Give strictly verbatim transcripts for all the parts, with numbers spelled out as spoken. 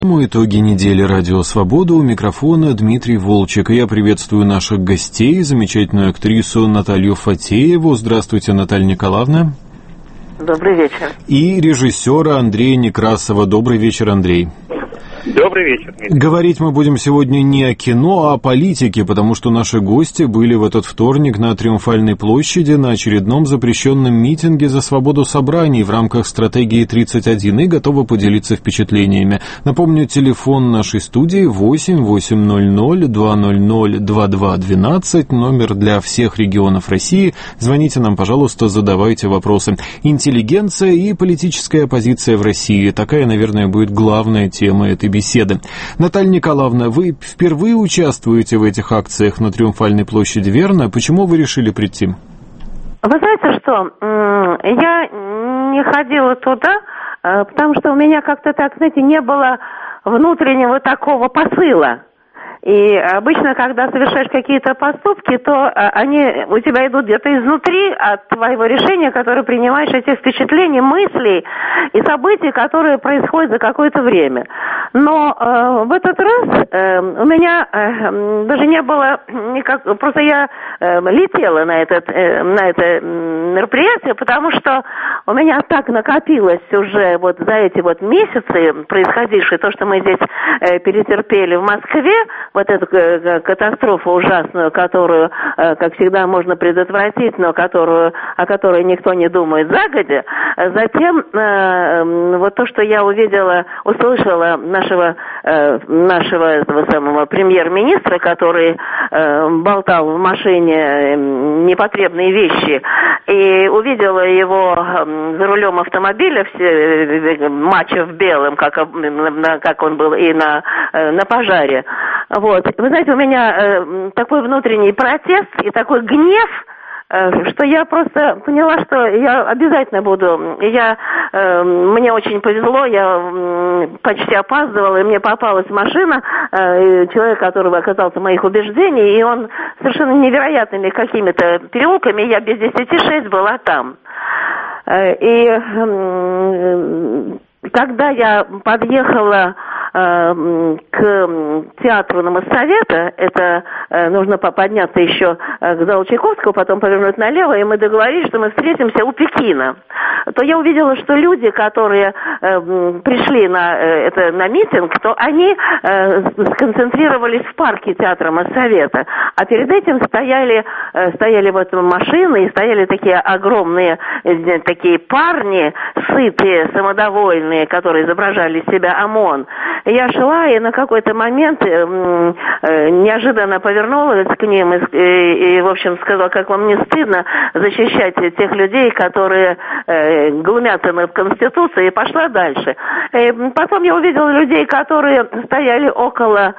Итоги недели «Радио Свобода», у микрофона Дмитрий Волчек. Я приветствую наших гостей, замечательную актрису Наталью Фатееву. Здравствуйте, Наталья Николаевна. Добрый вечер. И режиссера Андрея Некрасова. Добрый вечер, Андрей. Добрый вечер, Дмитрий. Говорить мы будем сегодня не о кино, а о политике, потому что наши гости были в этот вторник на Триумфальной площади на очередном запрещенном митинге за свободу собраний в рамках стратегии тридцать один и готовы поделиться впечатлениями. Напомню, телефон нашей студии восемь восемьсот двадцать ноль двадцать два двенадцать, номер для всех регионов России. Звоните нам, пожалуйста, задавайте вопросы. Интеллигенция и политическая оппозиция в России. Такая, наверное, будет главная тема этой беседы. Наталья Николаевна, вы впервые участвуете в этих акциях на Триумфальной площади, верно? Почему вы решили прийти? Вы знаете что, я не ходила туда, потому что у меня как-то так, знаете, не было внутреннего такого посыла. И обычно, когда совершаешь какие-то поступки, то они у тебя идут где-то изнутри от твоего решения, которое принимаешь, этих впечатлений, мыслей и событий, которые происходят за какое-то время. Но э, в этот раз э, у меня э, даже не было никак, просто я э, летела на, этот, э, на это мероприятие, потому что у меня так накопилось уже вот за эти вот месяцы происходившее, то, что мы здесь э, перетерпели в Москве, вот эту катастрофу ужасную, которую, как всегда, можно предотвратить, но которую, о которой никто не думает загодя. Затем вот то, что я увидела, услышала нашего, нашего этого самого премьер-министра, который болтал в машине непотребные вещи, и увидела его за рулем автомобиля, мачо в белом, как, как он был и на, на пожаре. Вот. Вы знаете, у меня э, такой внутренний протест и такой гнев, э, что я просто поняла, что я обязательно буду. Я, э, мне очень повезло, я э, почти опаздывала, и мне попалась машина, э, человек, который оказался моих убеждений, и он совершенно невероятными какими-то переулками, я без десяти шесть была там. Э, и э, когда я подъехала к театру на Моссовета, это э, нужно подняться еще к залу Чайковского, потом повернуть налево, и мы договорились, что мы встретимся у Пекина. То я увидела, что люди, которые э, пришли на, э, это, на митинг, то они э, сконцентрировались в парке театра Моссовета, а перед этим стояли, э, стояли вот машины, и стояли такие огромные э, такие парни, сытые, самодовольные, которые изображали из себя ОМОН. Я шла и на какой-то момент э, э, неожиданно повернулась к ним и, и, и, в общем, сказала, как вам не стыдно защищать тех людей, которые э, глумятся над Конституцией, и пошла дальше. И потом я увидела людей, которые стояли около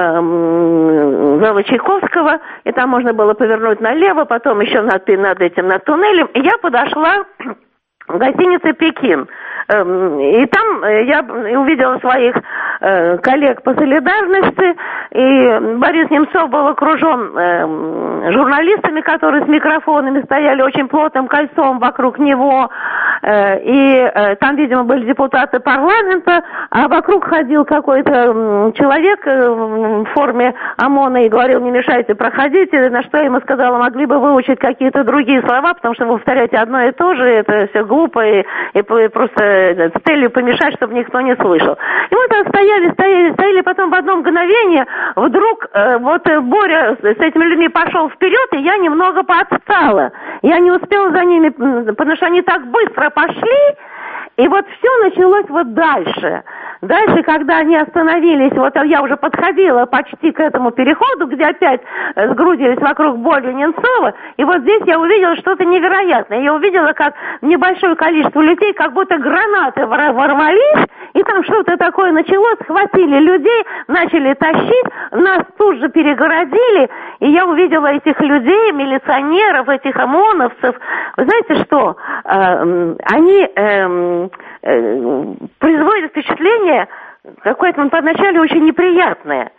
э, зала Чайковского, и там можно было повернуть налево, потом еще над, над этим, над туннелем, и я подошла в гостинице «Пекин». И там я увидела своих э, коллег по солидарности, и Борис Немцов был окружен э, журналистами, которые с микрофонами стояли очень плотным кольцом вокруг него, э, и э, там, видимо, были депутаты парламента, а вокруг ходил какой-то э, человек э, в форме ОМОНа и говорил: не мешайте, проходите, на что я ему сказала: могли бы выучить какие-то другие слова, потому что вы повторяете одно и то же, это все глупо, и, и просто с целью помешать, чтобы никто не слышал. И мы там стояли, стояли, стояли, потом в одно мгновение вдруг э, вот Боря с этими людьми пошел вперед, и я немного поотстала. Я не успела за ними, потому что они так быстро пошли, и вот все началось вот дальше. Дальше, когда они остановились, вот я уже подходила почти к этому переходу, где опять сгрудились вокруг Бори Немцова, и вот здесь я увидела что-то невероятное. Я увидела, как небольшое количество людей, как будто гранаты ворвались, и там что-то такое началось, схватили людей, начали тащить, нас тут же перегородили, и я увидела этих людей, милиционеров, этих ОМОНовцев. Вы знаете что? Э, они э, э, производят впечатление какое-то, ну, поначалу очень неприятное.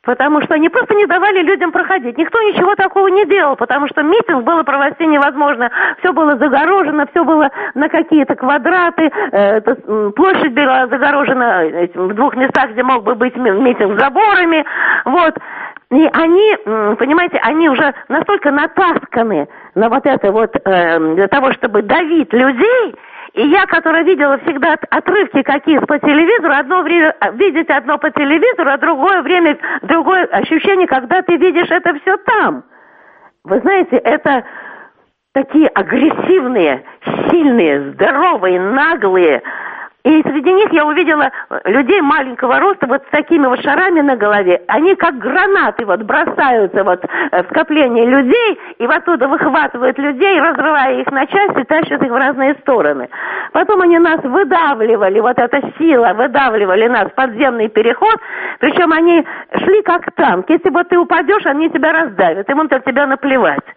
Потому что они просто не давали людям проходить. Никто ничего такого не делал, потому что митинг было провести невозможно. Все было загорожено, все было на какие-то квадраты. Э, площадь была загорожена в двух местах, где мог бы быть митинг, заборами. Вот. И они, понимаете, они уже настолько натасканы на вот это вот, э, для того, чтобы давить людей. И я, которая видела всегда отрывки какие-то по телевизору, одно время видеть одно по телевизору, а другое время, другое ощущение, когда ты видишь это все там. Вы знаете, это такие агрессивные, сильные, здоровые, наглые. И среди них я увидела людей маленького роста вот с такими вот шарами на голове. Они как гранаты вот бросаются вот в скопление людей и оттуда выхватывают людей, разрывая их на части, тащат их в разные стороны. Потом они нас выдавливали, вот эта сила, выдавливали нас в подземный переход. Причем они шли как танк. Если вот ты упадешь, они тебя раздавят, им на тебя наплевать.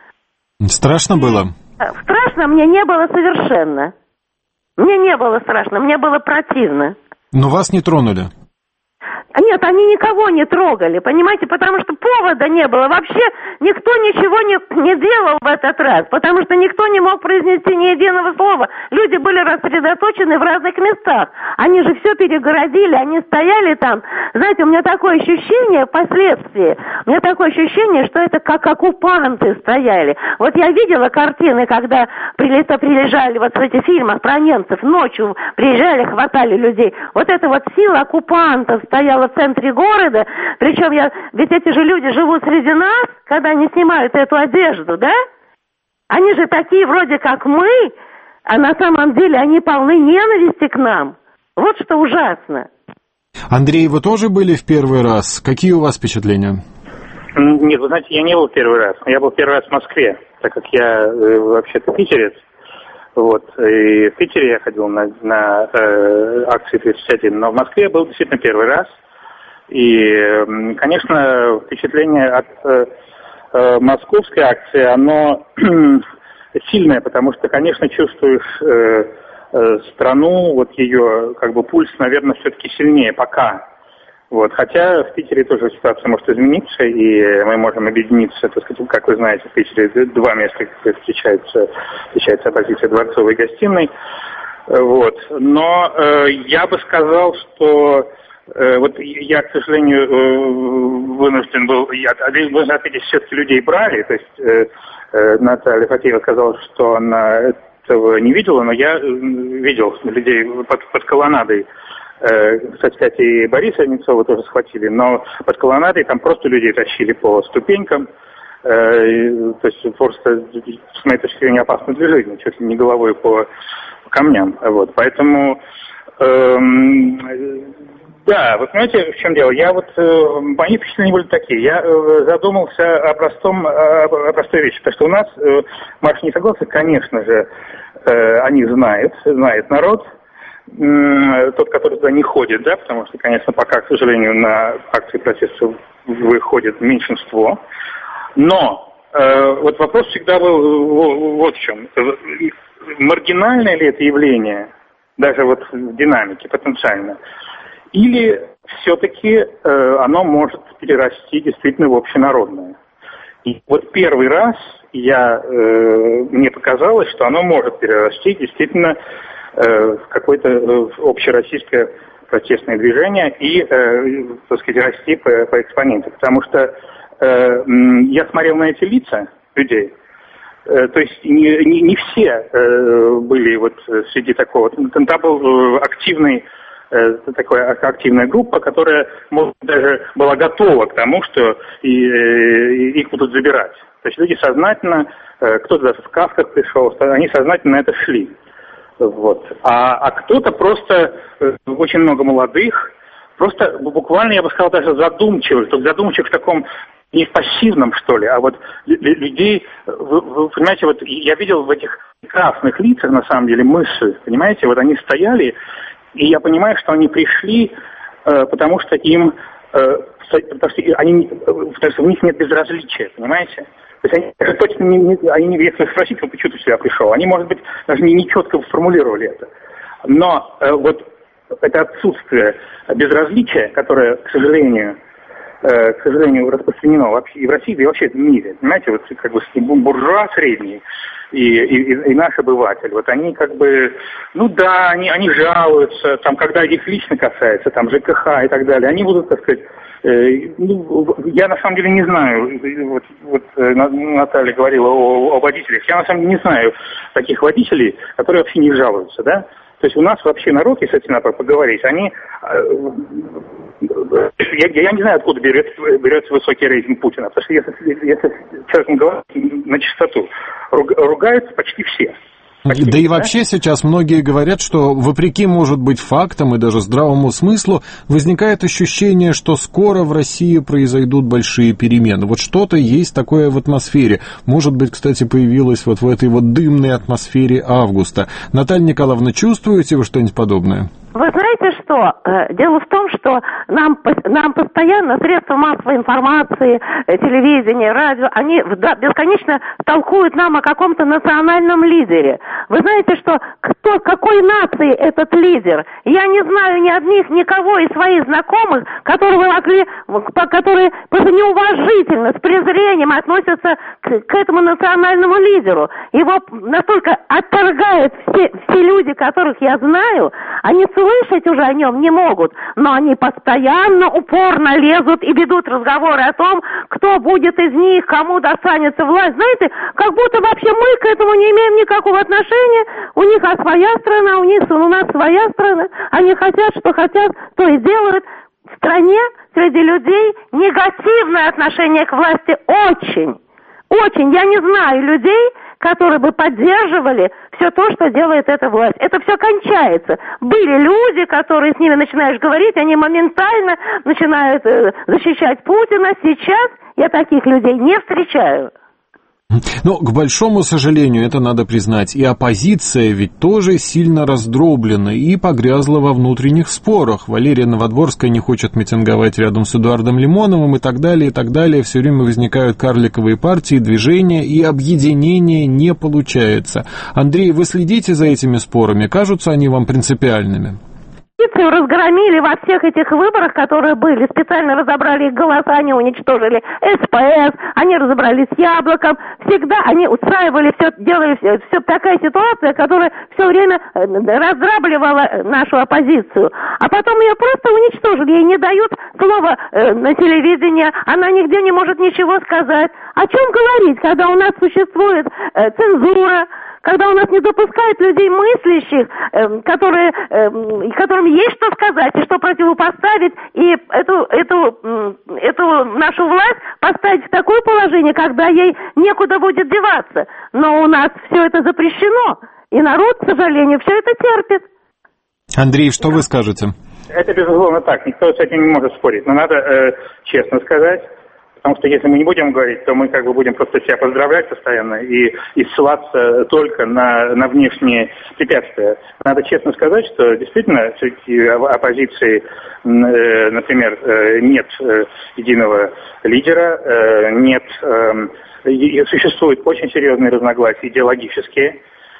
Страшно было? Страшно мне не было совершенно. Мне не было страшно, мне было противно. Но вас не тронули? Нет, они никого не трогали, понимаете, потому что повода не было. Вообще никто ничего не, не делал в этот раз, потому что никто не мог произнести ни единого слова. Люди были рассредоточены в разных местах. Они же все перегородили, они стояли там. Знаете, у меня такое ощущение впоследствии, у меня такое ощущение, что это как оккупанты стояли. Вот я видела картины, когда прилета, приезжали вот в этих фильмах про немцев, ночью приезжали, хватали людей. Вот эта вот сила оккупантов стояла в центре города, причем я, ведь эти же люди живут среди нас, когда они снимают эту одежду, да? Они же такие вроде как мы, а на самом деле они полны ненависти к нам. Вот что ужасно. Андрей, вы тоже были в первый раз? Какие у вас впечатления? Нет, вы знаете, я не был в первый раз. Я был в первый раз в Москве, так как я э, вообще-то питерец. Вот, и в Питере я ходил на, на э, акции тридцать один, но в Москве был действительно первый раз. И, конечно, впечатление от э, э, московской акции, оно сильное, потому что, конечно, чувствуешь э, э, страну, вот ее, как бы, пульс, наверное, все-таки сильнее пока. Вот, хотя в Питере тоже ситуация может измениться, и мы можем объединиться, так сказать, как вы знаете, в Питере два места, где встречается, встречается оппозиция Дворцовой и Гостиной. Вот, но э, я бы сказал, что э, вот я, к сожалению, э, вынужден был, я должен ответить, все-таки людей брали, то есть э, э, Наталья Фатеева сказала, что она этого не видела, но я э, видел людей под, под колоннадой. Кстати, кстати, и Бориса Немцова тоже схватили, но под колоннадой там просто людей тащили по ступенькам, э, то есть просто, с моей точки зрения, опасно для жизни, чуть ли не головой по, по камням. Вот. Поэтому, эм, да, вы понимаете, в чем дело? Я вот, э, мои впечатления были такие. Я э, задумался о простом, о, о простой вещи, потому что у нас э, марш несогласия, конечно же, э, они знают, знает народ. Тот, который туда не ходит, да, потому что, конечно, пока, к сожалению, на акции протеста выходит меньшинство. Но э, вот вопрос всегда был вот в чем. Маргинальное ли это явление, даже вот в динамике потенциально, или все-таки э, оно может перерасти действительно в общенародное? И вот первый раз я, э, мне показалось, что оно может перерасти действительно в какое-то общероссийское протестное движение и, э, так сказать, расти по, по экспоненте. Потому что э, я смотрел на эти лица людей, э, то есть не, не, не все э, были вот среди такого. Там был активный, э, такая активная группа, которая, может, даже была готова к тому, что и, э, их будут забирать. То есть люди сознательно, э, кто-то даже в касках пришел, они сознательно на это шли. Вот. А, а кто-то просто, э, очень много молодых, просто буквально, я бы сказал, даже задумчивых, только задумчивых в таком, не в пассивном, что ли, а вот людей, вы, вы понимаете, вот я видел в этих красных лицах, на самом деле, мысль, понимаете, вот они стояли, и я понимаю, что они пришли, э, потому что им, э, потому что они, потому что в них нет безразличия, понимаете? То есть они точно не, не, они не, если спросить, вот почему ты сюда пришел, они, может быть, даже не, не четко сформулировали это. Но э, вот это отсутствие безразличия, которое, к сожалению, к сожалению, распространено вообще и в России, да и вообще в мире. Понимаете, вот как бы буржуа средний и, и, и наш обыватель, вот они как бы, ну да, они, они жалуются, там, когда их лично касается, там, ЖКХ и так далее, они будут, так сказать, э, ну, я на самом деле не знаю, вот, вот Наталья говорила о, о водителях, я на самом деле не знаю таких водителей, которые вообще не жалуются, да? То есть у нас вообще народ, если с этим поговорить, они... Я, я не знаю, откуда берется, берется высокий рейтинг Путина, потому что если, если человеком говорить на чистоту, ругаются почти все. Почти, да и вообще да? Сейчас многие говорят, что вопреки, может быть, фактам и даже здравому смыслу, возникает ощущение, что скоро в России произойдут большие перемены. Вот что-то есть такое в атмосфере. Может быть, кстати, появилось вот в этой вот дымной атмосфере августа. Наталья Николаевна, чувствуете вы что-нибудь подобное? Вы знаете что? Дело в том, что нам, нам постоянно средства массовой информации, телевидение, радио, они бесконечно толкуют нам о каком-то национальном лидере. Вы знаете, что кто, какой нации этот лидер? Я не знаю ни одних, никого из своих знакомых, которые могли, которые просто неуважительно, с презрением относятся к, к этому национальному лидеру. Его настолько отторгают все, все люди, которых я знаю, они слышать уже о нем не могут, но они постоянно, упорно лезут и ведут разговоры о том, кто будет из них, кому достанется власть. Знаете, как будто вообще мы к этому не имеем никакого отношения. У них своя страна, у них у нас своя страна. Они хотят, что хотят, то и делают. В стране среди людей негативное отношение к власти очень, очень. Я не знаю людей, которые бы поддерживали все то, что делает эта власть. Это все кончается. Были люди, которые с ними начинаешь говорить, они моментально начинают э, защищать Путина. Сейчас я таких людей не встречаю. Но, к большому сожалению, это надо признать, и оппозиция ведь тоже сильно раздроблена и погрязла во внутренних спорах. Валерия Новодворская не хочет митинговать рядом с Эдуардом Лимоновым и так далее, и так далее. Все время возникают карликовые партии, движения, и объединение не получается. Андрей, вы следите за этими спорами? Кажутся они вам принципиальными? Разгромили во всех этих выборах, которые были, специально разобрали их голоса, они уничтожили СПС, они разобрались с Яблоком, всегда они устраивали все, делали все, все такая ситуация, которая все время раздрабливала нашу оппозицию. А потом ее просто уничтожили, ей не дают слова э, на телевидении, она нигде не может ничего сказать. О чем говорить, когда у нас существует э, цензура, когда у нас не допускают людей мыслящих, э, которые, э, которым есть что сказать и что противопоставить, и эту, эту, э, эту нашу власть поставить в такое положение, когда ей некуда будет деваться. Но у нас все это запрещено, и народ, к сожалению, все это терпит. Андрей, что вы скажете? Это, безусловно, так, никто с этим не может спорить, но надо э, честно сказать. Потому что если мы не будем говорить, то мы как бы будем просто себя поздравлять постоянно и, и ссылаться только на, на внешние препятствия. Надо честно сказать, что действительно среди оппозиции, например, нет единого лидера, нет, существуют очень серьезные разногласия идеологические,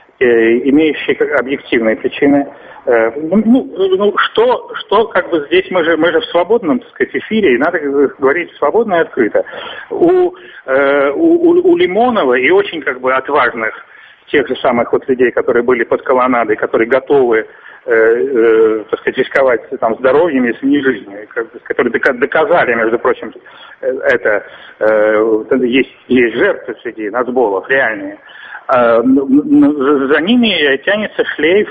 имеющие объективные причины. Ну, ну что, что как бы здесь мы же, мы же в свободном, так сказать, эфире, и надо говорить свободно и открыто. У, э, у, у Лимонова и очень как бы отважных тех же самых вот людей, которые были под колоннадой, которые готовы, э, э, так сказать, рисковать там здоровьем, если не жизнью, которые доказали, между прочим, это э, есть, есть жертвы среди нацболов реальные. Э, за ними тянется шлейф,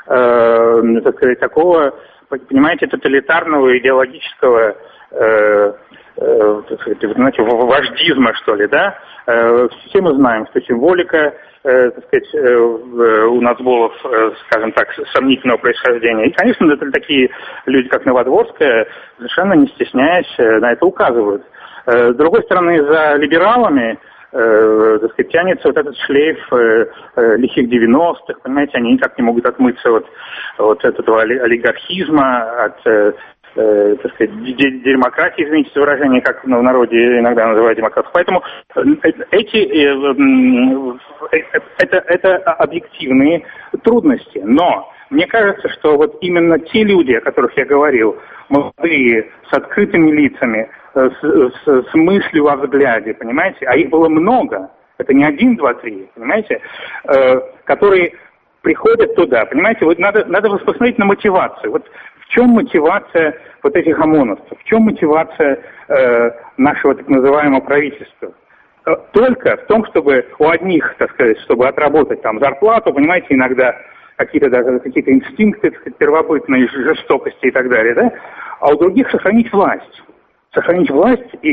э, так сказать, такого, понимаете, тоталитарного идеологического, э, э, так сказать, знаете, вождизма, что ли, да? Э, все мы знаем, что символика, э, так сказать, э, у нацболов, э, скажем так, сомнительного происхождения. И, конечно, это такие люди, как Новодворская, совершенно не стесняясь, э, на это указывают. Э, с другой стороны, за либералами, Э, так сказать, тянется вот этот шлейф э, э, лихих девяностых, понимаете, они никак не могут отмыться от, от этого олигархизма, от, э, э, так сказать, демократии, извините за выражение, как в народе иногда называют демократов. Поэтому эти, э, э, это, это объективные трудности. Но мне кажется, что вот именно те люди, о которых я говорил, молодые, с открытыми лицами, с, с, с мыслью во взгляде, понимаете? А их было много. Это не один, два, три, понимаете? Э, которые приходят туда, понимаете? Вот надо, надо посмотреть на мотивацию. Вот в чем мотивация вот этих ОМОНовцев? В чем мотивация э, нашего так называемого правительства? Только в том, чтобы у одних, так сказать, чтобы отработать там зарплату, понимаете, иногда какие-то даже какие-то инстинкты, так сказать, первобытные, жестокости и так далее, да? А у других сохранить власть. Сохранить власть и,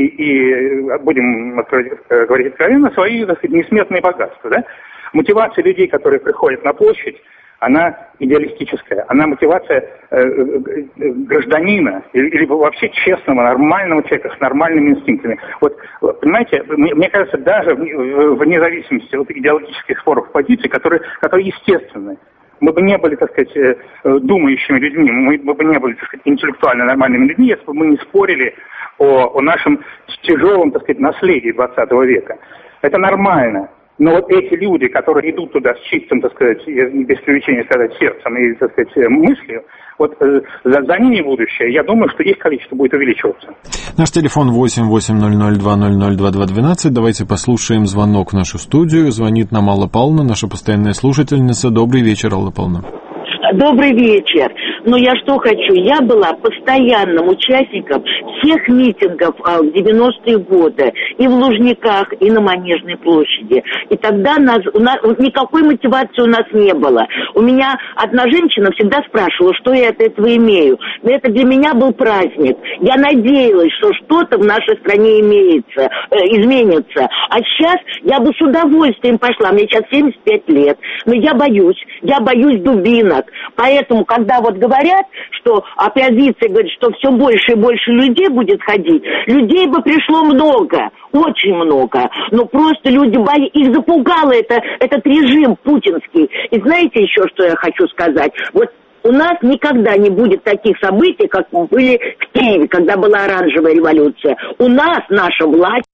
и будем говорить откровенно, свои, так сказать, несметные богатства, да? Мотивация людей, которые приходят на площадь, она идеалистическая, она мотивация э, э, гражданина или, или вообще честного, нормального человека с нормальными инстинктами. Вот, понимаете, мне, мне кажется, даже вне зависимости от идеологических споров и позиций, которые, которые естественны, мы бы не были, так сказать, думающими людьми, мы бы не были, так сказать, интеллектуально нормальными людьми, если бы мы не спорили о, о нашем тяжелом, так сказать, наследии двадцатого века. Это нормально. Но вот эти люди, которые идут туда с чистым, так сказать, без привлечения сказать, сердцем и, так сказать, мыслью, вот э, за, за ними будущее, я думаю, что их количество будет увеличиваться. Наш телефон восемь восемь ноль ноль два ноль ноль два два двенадцать. Давайте послушаем звонок в нашу студию. Звонит нам Алла Павловна, наша постоянная слушательница. Добрый вечер, Алла Павловна. Добрый вечер. Ну, я что хочу, я была постоянным участником всех митингов в девяностые годы, и в Лужниках, и на Манежной площади. И тогда нас, у нас никакой мотивации у нас не было. У меня одна женщина всегда спрашивала, что я от этого имею. Но это для меня был праздник. Я надеялась, что что-то в нашей стране имеется, э, изменится. А сейчас я бы с удовольствием пошла. Мне сейчас семьдесят пять лет. Но я боюсь. Я боюсь дубинок. Поэтому, когда вот говорят, что оппозиция говорит, что все больше и больше людей будет ходить, людей бы пришло много, очень много. Но просто люди боятся, их запугало это, этот режим путинский. И знаете еще, что я хочу сказать? Вот у нас никогда не будет таких событий, как были в Киеве, когда была оранжевая революция. У нас наша власть,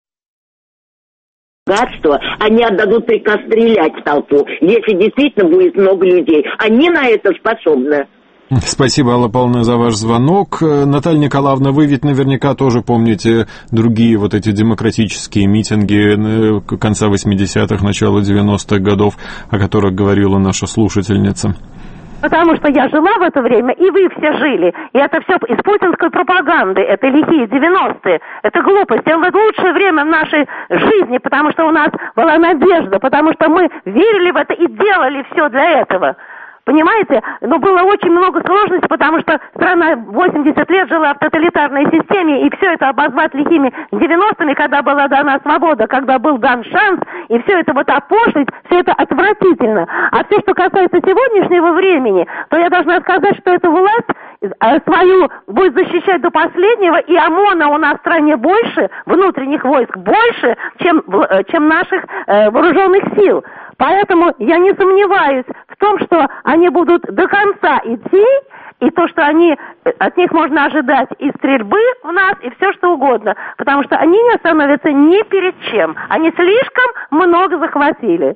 богатство, они отдадут приказ стрелять в толпу, если действительно будет много людей. Они на это способны. Спасибо, Алла Павловна, за ваш звонок. Наталья Николаевна, вы ведь наверняка тоже помните другие вот эти демократические митинги конца восьмидесятых, начала девяностых годов, о которых говорила наша слушательница. Потому что я жила в это время, и вы все жили. И это все из путинской пропаганды. Это лихие девяностые. Это глупость. Это лучшее время в нашей жизни, потому что у нас была надежда, потому что мы верили в это и делали все для этого. Понимаете? Но было очень много сложностей, потому что страна восемьдесят лет жила в тоталитарной системе, и все это обозвать лихими девяностыми, когда была дана свобода, когда был дан шанс, и все это вот опошлить, все это отвратительно. А все, что касается сегодняшнего времени, то я должна сказать, что эта власть свою будет защищать до последнего, и ОМОНа у нас в стране больше, внутренних войск больше, чем, чем наших э, вооруженных сил. Поэтому я не сомневаюсь в том, что они будут до конца идти, и то, что они, от них можно ожидать и стрельбы в нас, и все что угодно, потому что они не остановятся ни перед чем. Они слишком много захватили.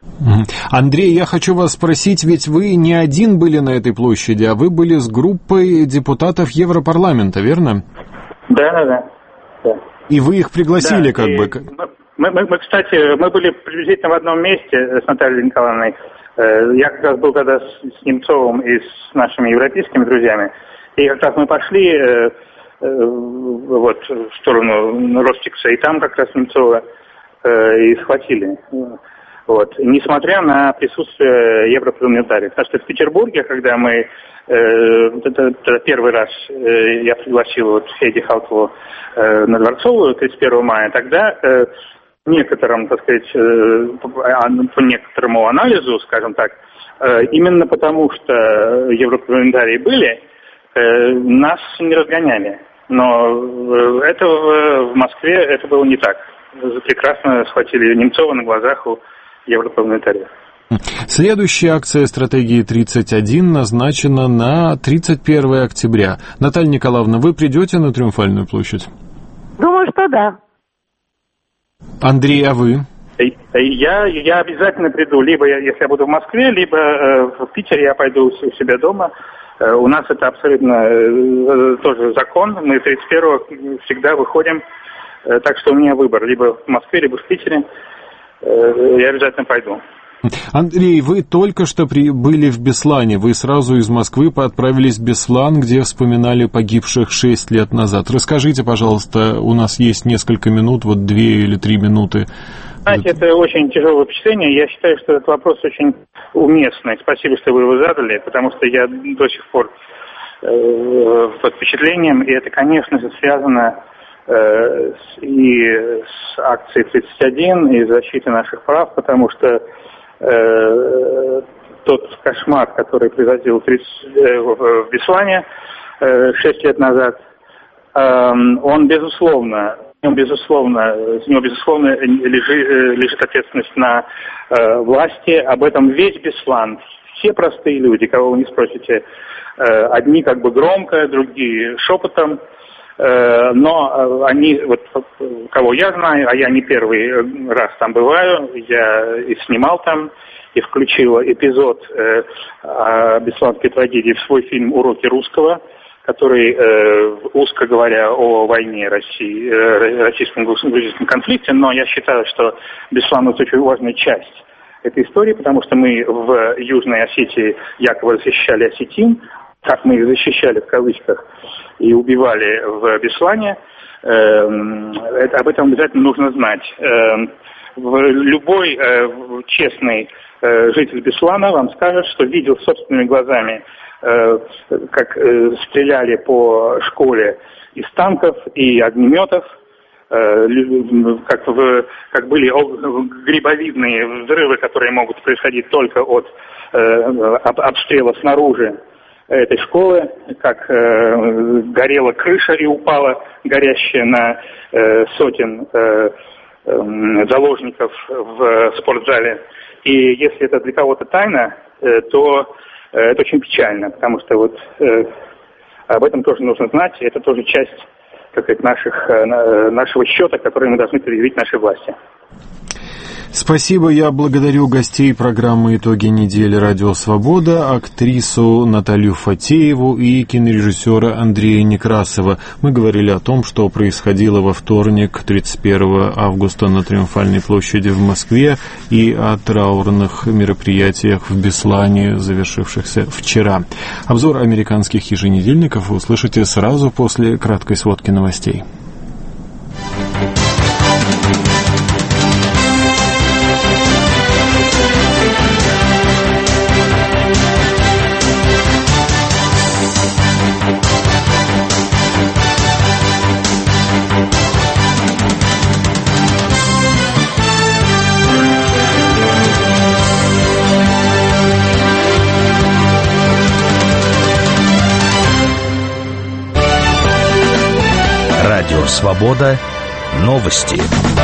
Андрей, я хочу вас спросить, ведь вы не один были на этой площади, а вы были с группой депутатов Европарламента, верно? Да, да, да. да. И вы их пригласили, да, как и... бы... Мы, мы, мы, кстати, мы были приблизительно в одном месте с Натальей Николаевной. Я как раз был тогда с, с Немцовым и с нашими европейскими друзьями. И как раз мы пошли э, э, вот, в сторону Ростикса, и там как раз Немцова э, и схватили. Вот. Несмотря на присутствие европарламентариев. Потому что в Петербурге, когда мы, э, это, это первый раз э, я пригласил вот Хейди Хауталу э, на Дворцовую тридцать первого мая, тогда э, некоторым, так сказать, э, по некоторому анализу, скажем так, э, именно потому что европарламентарии были, э, нас не разгоняли. Но это в, в Москве это было не так. Прекрасно схватили Немцова на глазах у европарламентариев. Следующая акция стратегии тридцать один назначена на тридцать первое октября. Наталья Николаевна, вы придете на Триумфальную площадь? Думаю, что да. Андрей, а вы? Я, я обязательно приду, либо я, если я буду в Москве, либо э, в Питере я пойду у себя дома. У нас это абсолютно тоже закон. Мы тридцать первого всегда выходим. Так что у меня выбор. Либо в Москве, либо в Питере. Я обязательно пойду. Андрей, вы только что при... были в Беслане. Вы сразу из Москвы отправились в Беслан, где вспоминали погибших шесть лет назад. Расскажите, пожалуйста, у нас есть несколько минут, вот две или три минуты. Знаете, это очень тяжелое впечатление. Я считаю, что этот вопрос очень уместный. Спасибо, что вы его задали, потому что я до сих пор э, под впечатлением, и это, конечно же, связано э, с, и с акцией тридцать один, и защитой наших прав, потому что э, тот кошмар, который произошел в, э, в Беслане э, шесть лет назад, э, он, безусловно, Безусловно, с него, безусловно, лежит, лежит ответственность на э, власти. Об этом весь Беслан, все простые люди, кого вы не спросите, э, одни как бы громко, другие шепотом, э, но они, вот кого я знаю, а я не первый раз там бываю, я и снимал там, и включил эпизод э, о бесланской трагедии в свой фильм «Уроки русского», который, э, узко говоря, о войне России, э, российском грузинском конфликте, но я считаю, что Беслан — это очень важная часть этой истории, потому что мы в Южной Осетии якобы защищали осетин, как мы их защищали в кавычках, и убивали в Беслане, э, это, об этом обязательно нужно знать. Э, любой э, честный э, житель Беслана вам скажет, что видел собственными глазами, как стреляли по школе из танков и огнеметов, как, в, как были грибовидные взрывы, которые могут происходить только от обстрела снаружи этой школы, как горела крыша и упала горящая на сотен заложников в спортзале. И если это для кого-то тайна, то это очень печально, потому что вот э, об этом тоже нужно знать, и это тоже часть, так сказать, наших, э, нашего счета, который мы должны предъявить нашей власти. Спасибо, я благодарю гостей программы «Итоги недели. Радио Свобода», актрису Наталью Фатееву и кинорежиссера Андрея Некрасова. Мы говорили о том, что происходило во вторник, тридцать первого августа, на Триумфальной площади в Москве, и о траурных мероприятиях в Беслане, завершившихся вчера. Обзор американских еженедельников вы услышите сразу после краткой сводки новостей. Радио Свобода. Новости.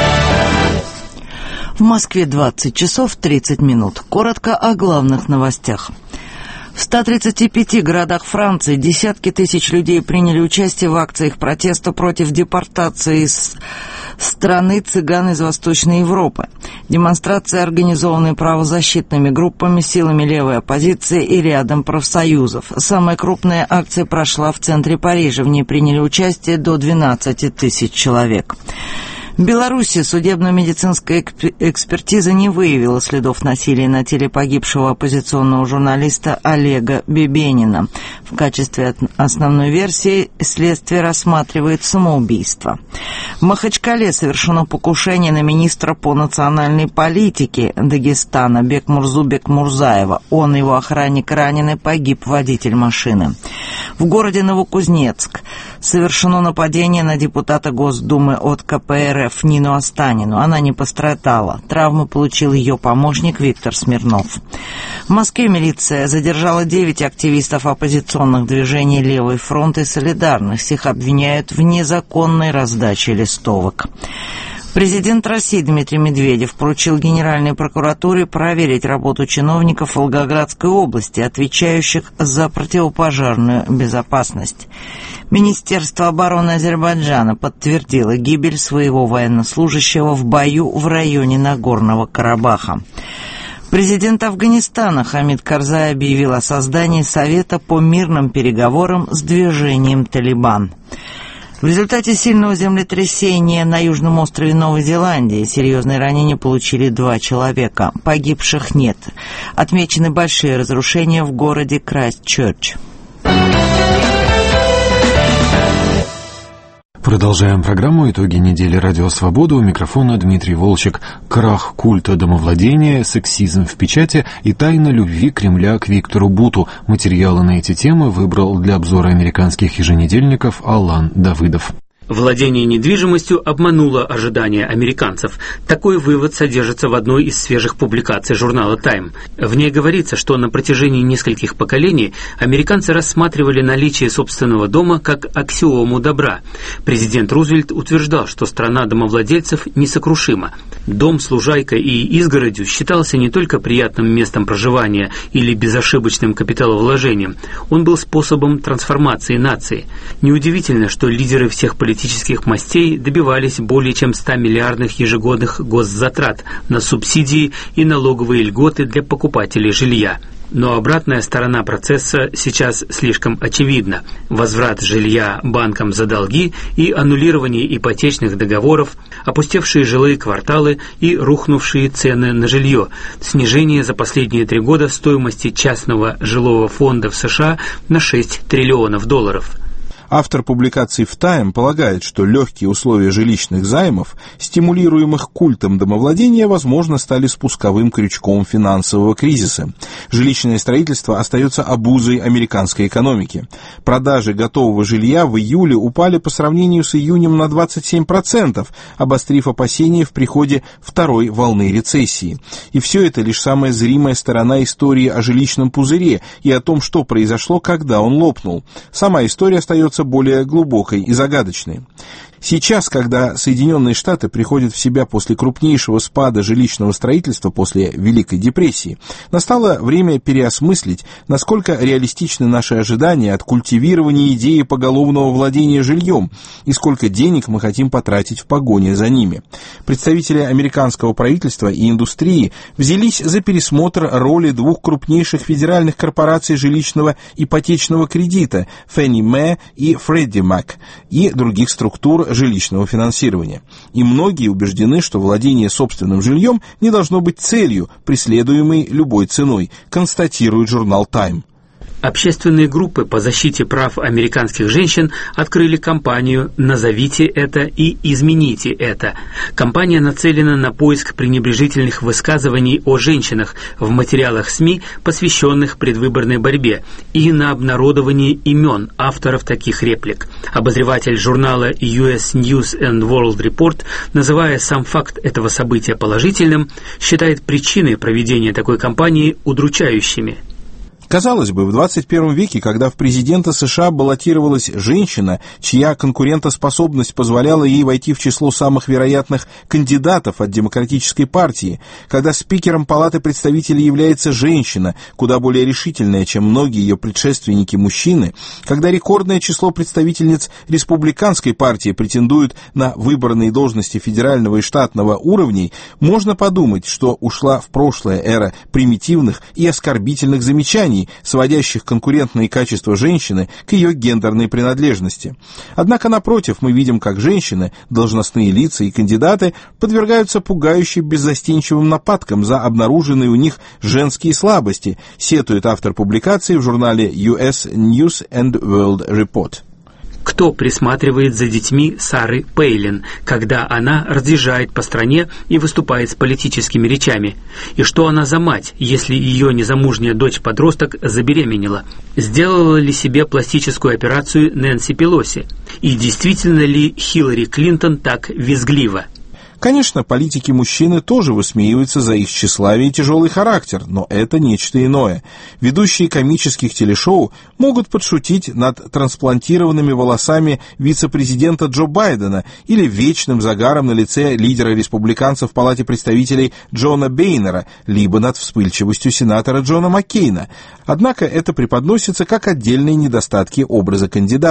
В Москве двадцать часов тридцать минут. Коротко о главных новостях. В ста тридцати пяти городах Франции десятки тысяч людей приняли участие в акциях протеста против депортации из страны цыган из Восточной Европы. Демонстрации, организованные правозащитными группами, силами левой оппозиции и рядом профсоюзов. Самая крупная акция прошла в центре Парижа. В ней приняли участие до двенадцати тысяч человек. В Беларуси судебно-медицинская экспертиза не выявила следов насилия на теле погибшего оппозиционного журналиста Олега Бебенина. В качестве основной версии следствие рассматривает самоубийство. В Махачкале совершено покушение на министра по национальной политике Дагестана Бекмурзу Бекмурзаева. Он и его охранник ранены, погиб водитель машины. В городе Новокузнецк совершено нападение на депутата Госдумы от ка пэ эр эф Нину Останину. Она не пострадала. Травмы получил ее помощник Виктор Смирнов. В Москве милиция задержала девять активистов оппозиционных движений «Левый фронт» и «Солидарность». Их обвиняют в незаконной раздаче листовок. Президент России Дмитрий Медведев поручил Генеральной прокуратуре проверить работу чиновников Волгоградской области, отвечающих за противопожарную безопасность. Министерство обороны Азербайджана подтвердило гибель своего военнослужащего в бою в районе Нагорного Карабаха. Президент Афганистана Хамид Карзай объявил о создании Совета по мирным переговорам с движением «Талибан». В результате сильного землетрясения на южном острове Новой Зеландии серьезные ранения получили два человека. Погибших нет. Отмечены большие разрушения в городе Крайстчерч. Продолжаем программу «Итоги недели. Радио Свобода». У микрофона Дмитрий Волчек. Крах культа домовладения, сексизм в печати и тайна любви Кремля к Виктору Буту. Материалы на эти темы выбрал для обзора американских еженедельников Алан Давыдов. Владение недвижимостью обмануло ожидания американцев. Такой вывод содержится в одной из свежих публикаций журнала «Тайм». В ней говорится, что на протяжении нескольких поколений американцы рассматривали наличие собственного дома как аксиому добра. Президент Рузвельт утверждал, что страна домовладельцев несокрушима. Дом с лужайкой и изгородью считался не только приятным местом проживания или безошибочным капиталовложением, он был способом трансформации нации. Неудивительно, что лидеры всех политических политических мастей добивались более чем ста миллиардных ежегодных госзатрат на субсидии и налоговые льготы для покупателей жилья. Но обратная сторона процесса сейчас слишком очевидна. Возврат жилья банкам за долги и аннулирование ипотечных договоров, опустевшие жилые кварталы и рухнувшие цены на жилье, снижение за последние три года стоимости частного жилого фонда в США на шесть триллионов долларов. Автор публикации в «Тайм» полагает, что легкие условия жилищных займов, стимулируемых культом домовладения, возможно, стали спусковым крючком финансового кризиса. Жилищное строительство остается обузой американской экономики. Продажи готового жилья в июле упали по сравнению с июнем на двадцать семь процентов, обострив опасения в приходе второй волны рецессии. И все это лишь самая зримая сторона истории о жилищном пузыре и о том, что произошло, когда он лопнул. Сама история остается более глубокой и загадочной. Сейчас, когда Соединенные Штаты приходят в себя после крупнейшего спада жилищного строительства после Великой депрессии, настало время переосмыслить, насколько реалистичны наши ожидания от культивирования идеи поголовного владения жильем и сколько денег мы хотим потратить в погоне за ними. Представители американского правительства и индустрии взялись за пересмотр роли двух крупнейших федеральных корпораций жилищного ипотечного кредита Fannie Mae и Freddie Mac и других структур жилищного финансирования. И многие убеждены, что владение собственным жильем не должно быть целью, преследуемой любой ценой, констатирует журнал «Тайм». Общественные группы по защите прав американских женщин открыли кампанию «Назовите это и измените это». Кампания нацелена на поиск пренебрежительных высказываний о женщинах в материалах СМИ, посвященных предвыборной борьбе, и на обнародование имен авторов таких реплик. Обозреватель журнала ю эс News and World Report, называя сам факт этого события положительным, считает причины проведения такой кампании удручающими. Казалось бы, в двадцать первом веке, когда в президенты США баллотировалась женщина, чья конкурентоспособность позволяла ей войти в число самых вероятных кандидатов от Демократической партии, когда спикером Палаты представителей является женщина, куда более решительная, чем многие ее предшественники-мужчины, когда рекордное число представительниц Республиканской партии претендуют на выборные должности федерального и штатного уровней, можно подумать, что ушла в прошлое эра примитивных и оскорбительных замечаний, сводящих конкурентные качества женщины к ее гендерной принадлежности. Однако, напротив, мы видим, как женщины, должностные лица и кандидаты подвергаются пугающе беззастенчивым нападкам за обнаруженные у них женские слабости, сетует автор публикации в журнале ю эс News and World Report. Кто присматривает за детьми Сары Пейлин, когда она разъезжает по стране и выступает с политическими речами? И что она за мать, если ее незамужняя дочь-подросток забеременела? Сделала ли себе пластическую операцию Нэнси Пелоси? И действительно ли Хиллари Клинтон так визглива? Конечно, политики-мужчины тоже высмеиваются за их тщеславие и тяжелый характер, но это нечто иное. Ведущие комических телешоу могут подшутить над трансплантированными волосами вице-президента Джо Байдена или вечным загаром на лице лидера республиканцев в Палате представителей Джона Бейнера, либо над вспыльчивостью сенатора Джона Маккейна. Однако это преподносится как отдельные недостатки образа кандидата.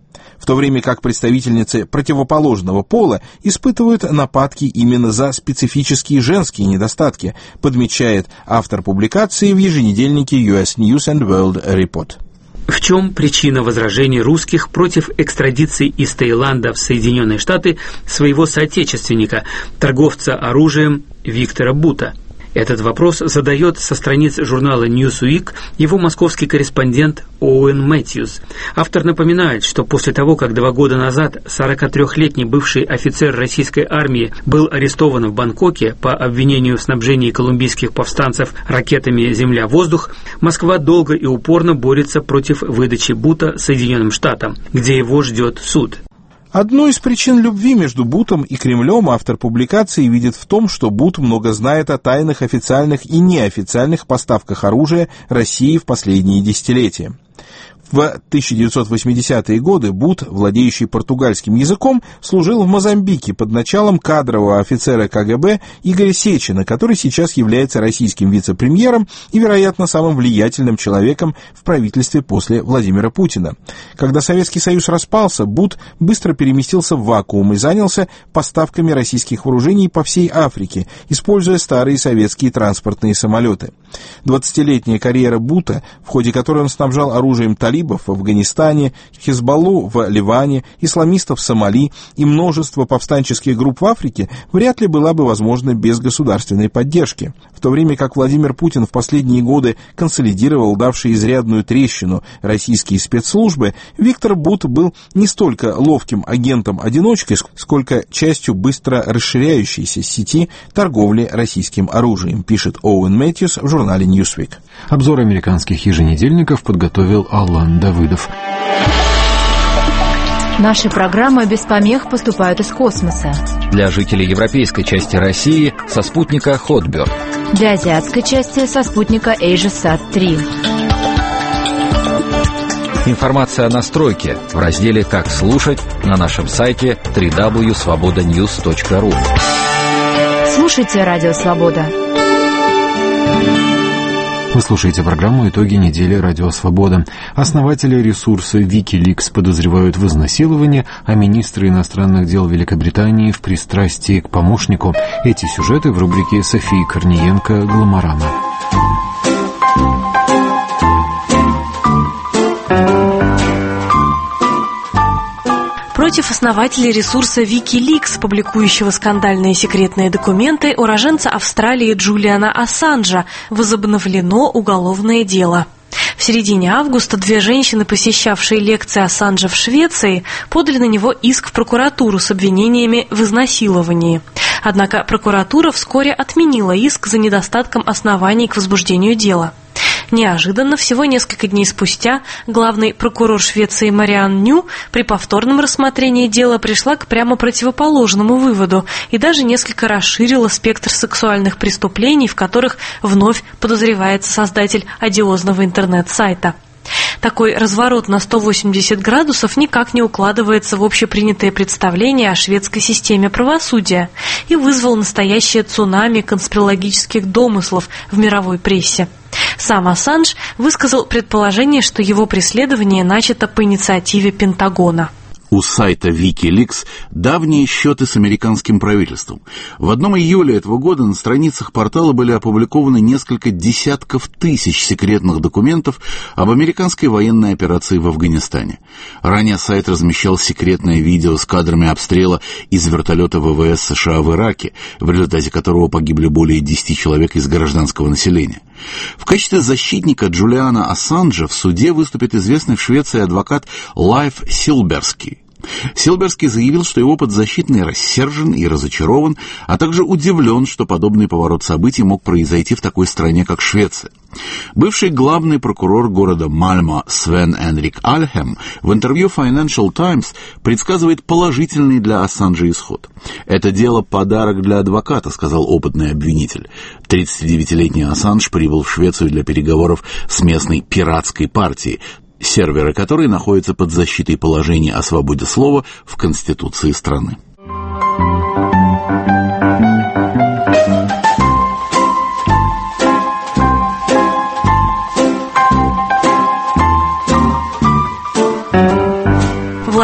в то время как представительницы противоположного пола испытывают нападки именно за специфические женские недостатки, подмечает автор публикации в еженедельнике ю эс News and World Report. В чем причина возражений русских против экстрадиции из Таиланда в Соединенные Штаты своего соотечественника, торговца оружием Виктора Бута? Этот вопрос задает со страниц журнала Newsweek его московский корреспондент Оуэн Мэтьюс. Автор напоминает, что после того, как два года назад сорокатрёхлетний бывший офицер российской армии был арестован в Бангкоке по обвинению в снабжении колумбийских повстанцев ракетами «Земля-воздух», Москва долго и упорно борется против выдачи Бута Соединенным Штатам, где его ждет суд. Одну из причин любви между Бутом и Кремлем автор публикации видит в том, что Бут много знает о тайных официальных и неофициальных поставках оружия России в последние десятилетия. В тысяча девятьсот восьмидесятые годы Бут, владеющий португальским языком, служил в Мозамбике под началом кадрового офицера ка гэ бэ Игоря Сечина, который сейчас является российским вице-премьером и, вероятно, самым влиятельным человеком в правительстве после Владимира Путина. Когда Советский Союз распался, Бут быстро переместился в вакуум и занялся поставками российских вооружений по всей Африке, используя старые советские транспортные самолеты. Двадцатилетняя карьера Бута, в ходе которой он снабжал оружием талибов в Афганистане, Хизбаллу в Ливане, исламистов в Сомали и множество повстанческих групп в Африке, вряд ли была бы возможна без государственной поддержки. В то время как Владимир Путин в последние годы консолидировал давшие изрядную трещину российские спецслужбы, Виктор Бут был не столько ловким агентом-одиночкой, сколько частью быстро расширяющейся сети торговли российским оружием, пишет Оуэн Мэтьюс в журнале Newsweek. Обзор американских еженедельников подготовил Алан Давыдов. Наши программы без помех поступают из космоса. Для жителей европейской части России со спутника Хотберг. Для азиатской части со спутника AsiaSat три. Информация о настройке в разделе «Как слушать» на нашем сайте дабл ю дабл ю дабл ю точка свобода ньюс точка ру. Слушайте Радио Свобода. Вы слушаете программу «Итоги недели. Радио Свобода». Основатели ресурса Wikileaks подозревают в изнасиловании, а министры иностранных дел Великобритании в пристрастии к помощнику. Эти сюжеты в рубрике Софии Корниенко «Гломорама». Против основателей ресурса Wikileaks, публикующего скандальные секретные документы, уроженца Австралии Джулиана Ассанжа, возобновлено уголовное дело. В середине августа две женщины, посещавшие лекции Ассанжа в Швеции, подали на него иск в прокуратуру с обвинениями в изнасиловании. Однако прокуратура вскоре отменила иск за недостатком оснований к возбуждению дела. Неожиданно, всего несколько дней спустя, главный прокурор Швеции Мариан Ню при повторном рассмотрении дела пришла к прямо противоположному выводу и даже несколько расширила спектр сексуальных преступлений, в которых вновь подозревается создатель одиозного интернет-сайта. Такой разворот на сто восемьдесят градусов никак не укладывается в общепринятое представление о шведской системе правосудия и вызвал настоящее цунами конспирологических домыслов в мировой прессе. Сам Ассанж высказал предположение, что его преследование начато по инициативе Пентагона. У сайта Wikileaks давние счеты с американским правительством. В одном июле этого года на страницах портала были опубликованы несколько десятков тысяч секретных документов об американской военной операции в Афганистане. Ранее сайт размещал секретное видео с кадрами обстрела из вертолета вэ вэ эс США в Ираке, в результате которого погибли более десяти человек из гражданского населения. В качестве защитника Джулиана Ассанжа в суде выступит известный в Швеции адвокат Лайф Силберский. Силберский заявил, что его подзащитный рассержен и разочарован, а также удивлен, что подобный поворот событий мог произойти в такой стране, как Швеция. Бывший главный прокурор города Мальмо Свен Энрик Альхем в интервью Financial Times предсказывает положительный для Ассанжа исход. «Это дело подарок для адвоката», — сказал опытный обвинитель. тридцатидевятилетний Ассанж прибыл в Швецию для переговоров с местной пиратской партией, серверы которой находятся под защитой положений о свободе слова в Конституции страны.